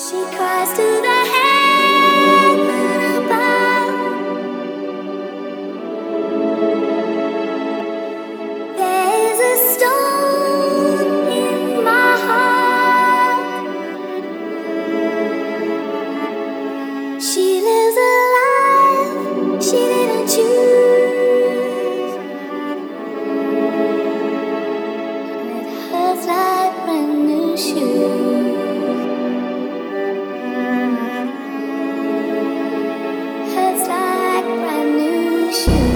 She cries to the heaven above. There's a stone in my heart. She lives a life she didn't choose. It hurts like brand new shoes. Hurts like brand new shoes.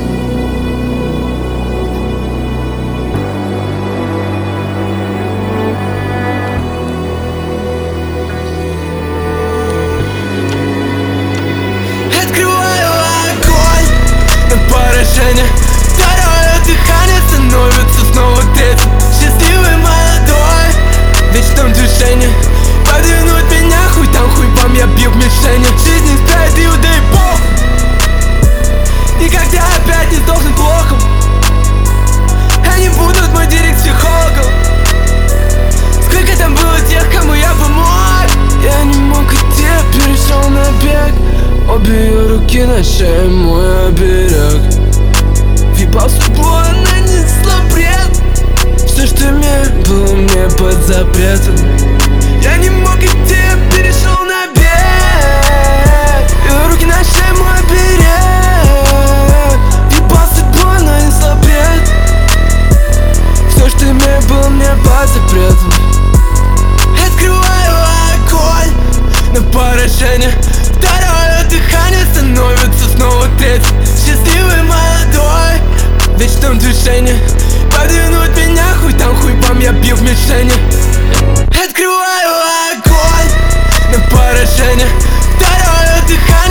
Открываю огонь на поражение. Второе дыхание становится снова третьим. Счастливый молодой, в вечном движении. Подвинуть меня хуй там, хуй вам, я бью в мишени. Жизнь не спает, и удай бог. Никогда опять не сдохнут плохо. Они будут мой директ психологом. Сколько там было тех, кому я помог. Я не мог идти, перешел на бег. Обе ее руки на шее, мой оберег. Въебал судьбу, она несла бред. Все, что имею, было мне под запретом. Я не мог идти, перешел на бег. Ее руки на шее, мой оберег. Въебал судьбу, она несла бред. Все, что имею, было мне под запретом. Открываю огонь на поражение. Второе дыхание становится снова третьим. Счастливый молодой, в вечном движении. Подвинуть меня хуй там, хуй вам, я бью в мишени. Открываю огонь на поражение. Второе дыхание